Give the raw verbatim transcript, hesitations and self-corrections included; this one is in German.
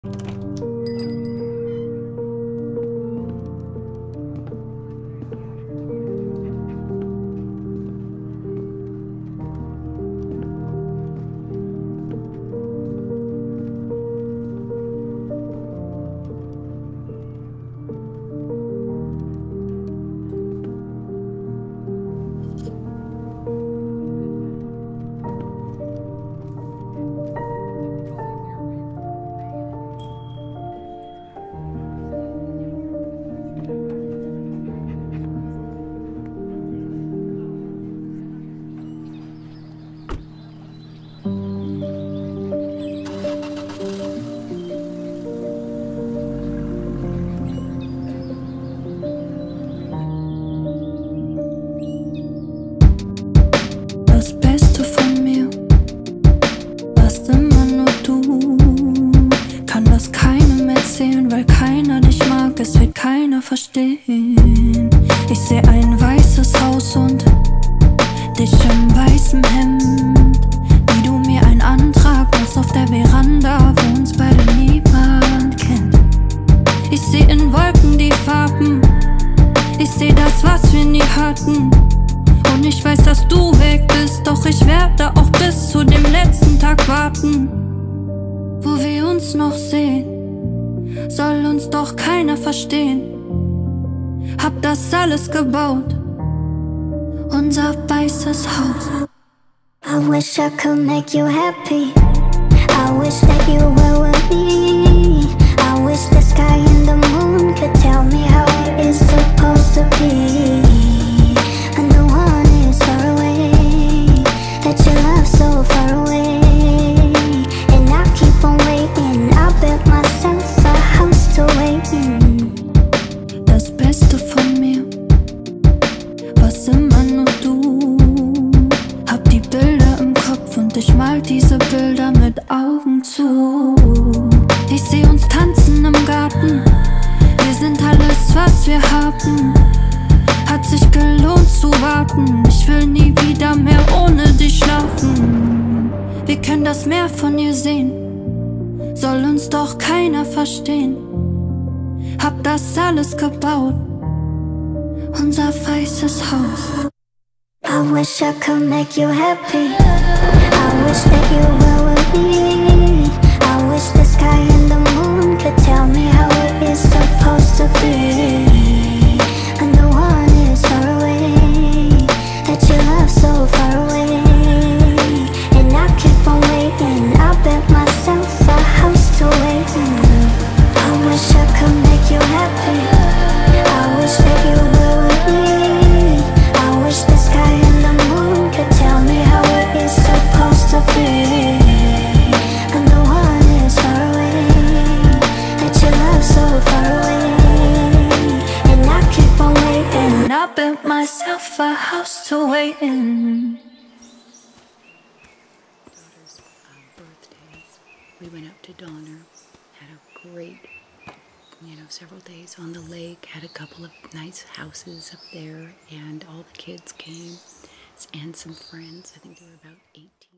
Das Beste von mir warst immer nur du. Kann das keinem erzählen, weil keiner dich mag, es wird keiner verstehen. Ich seh ein weißes Haus und dich im weißen Hemd, wie du mir einen Antrag machst auf der Veranda, wo uns beide niemand kennt. Ich seh in Wolken die Farben, ich seh das, was wir nie hatten. Und ich weiß, dass du weg bist, doch ich werde auch bis zu dem letzten Tag warten, wo wir uns noch sehen. Soll uns doch keiner verstehen. Hab das alles gebaut, unser weißes Haus. I wish I could make you happy. I wish that you were with me. I wish the sky and the moon could tell me how it is supposed to be. And the one is far away, that you love so far away. And I keep on waiting, I built myself a house to wait in. Das Beste von mir warst immer nur du. Hab die Bilder im Kopf und ich mal diese Bilder mit Augen zu. Ich seh uns tanzen im Garten, wir sind alles, was wir haben. Hat sich gelohnt zu warten, ich will nie wieder mehr ohne dich schlafen. Wir können das Meer von ihr sehen, soll uns doch keiner verstehen. Hab das alles gebaut, unser weißes Haus. I wish I could make you happy. I wish that you were with me. I wish the sky and the moon could tell me how it is supposed to be. And the one is far away, that you love so far away. And I keep on waiting, I built myself a house to wait in. I wish I could make you happy. I wish that you were with me. I wish the sky and the moon could tell me how it is supposed to be. And the one is far away, that you love so far away. And I keep on waiting, And I built myself a house to wait in. Daughter's uh, birthdays. We went up to Donner, had a great, you know, several days on the lake, had a couple of nice houses up there, and all the kids came, and some friends. I think there were about eighteen.